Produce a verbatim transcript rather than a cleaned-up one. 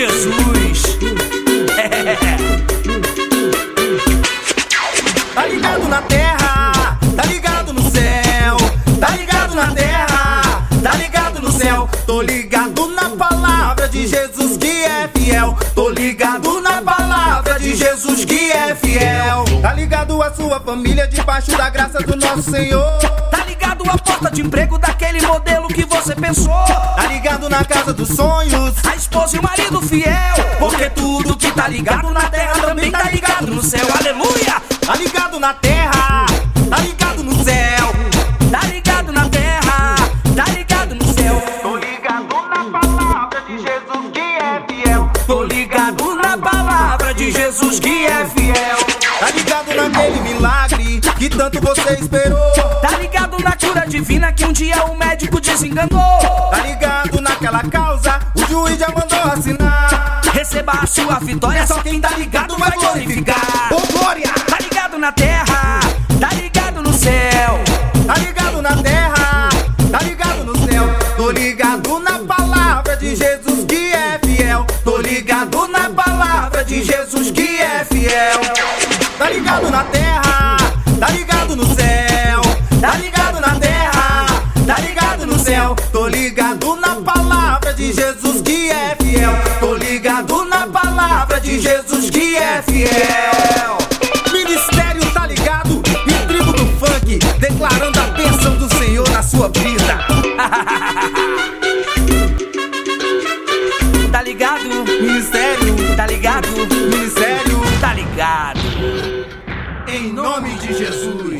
Jesus. É. Tá ligado na terra, tá ligado no céu. Tá ligado na terra, tá ligado no céu. Tô ligado na palavra de Jesus que é fiel. Tô ligado na palavra de Jesus que é fiel. Tá ligado a sua família debaixo da graça do nosso Senhor. Tá ligado a porta de emprego daquele modelo que você pensou. Tá ligado na casa dos sonhos, a esposa e o marido fiel. Porque tudo que tá ligado na terra também tá ligado no céu. Aleluia! Tá ligado na terra, tá ligado no céu. Tá ligado na terra, tá ligado no céu. Tô ligado na palavra de Jesus que é fiel. Tô ligado na palavra de Jesus que é fiel. Tá ligado naquele milagre que tanto você esperou. Tá ligado na cura divina que um dia o médico desenganou. Tá ligado naquela causa, o juiz já mandou assinar. Receba a sua vitória, só quem tá ligado vai glorificar. Ô glória! Tá ligado na terra, tá ligado no céu. Tá ligado na terra, tá ligado no céu. Tô ligado na palavra de Jesus que é fiel. Tô ligado na palavra de Jesus que é fiel. Tá ligado na terra, tá ligado no céu. Tá ligado na terra, tá ligado no céu. Tô ligado na palavra de Jesus que é fiel. Tô ligado na palavra de Jesus que é fiel. Ministério Tá Ligado e tribo do funk, declarando a bênção do Senhor na sua vida. Tá ligado? Ministério, Tá ligado? ministério, Tá ligado? em nome de Jesus.